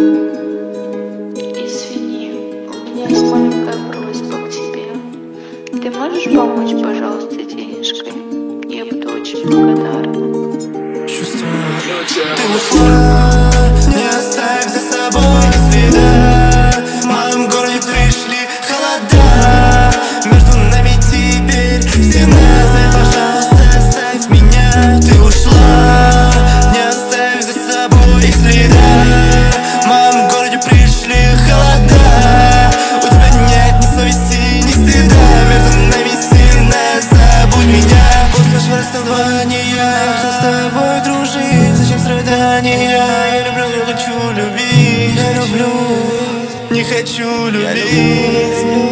Извини, у меня есть маленькая просьба к тебе. Ты можешь помочь, пожалуйста, денежкой? Я буду очень благодарна. Чувствую, ты ушла, не оставив за собой следа. В моем городе пришли холода, между нами теперь стена. Пожалуйста, оставь меня. Ты ушла, не оставив за собой следа. В моем городе пришли холода. У тебя нет ни совести, ни стыда. Между нами стена, забудь меня. После расставания я хочу с тобой дружить. Зачем страдания? Я люблю, не хочу любить. Я люблю, не хочу любить.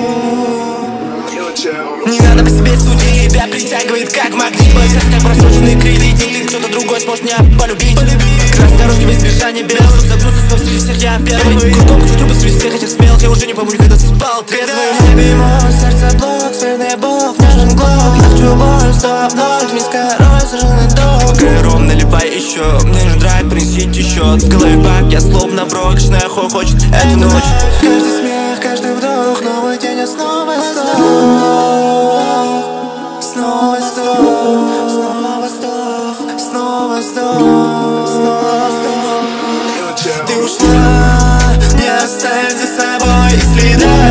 Не надо по себе судить, тебя притягивает как магнит. Сейчас как просроченный кредит, кто-то другой сможет меня полюбить. Красной дорожки в избежание бел, чтоб загнуться снова среди всех я первый. Кругом хочу трубы среди всех этих смел. Я уже не помню, когда ты спал трезвый. В небе мой сердце блок, средний бог, нежен глок. Я хочу боль, стоп, ноль, низкая роль, сожженный долг. Гайрон, наливай еще, мне же драйв, принесите счет. В голове бак, я словно брок, личная хочет эту ночь. Каждый смех, каждый вдох, новый день, а снова вздох. Снова вздох, снова вздох, снова вздох, снова вздох. Ты ушла, не оставив за собой следа.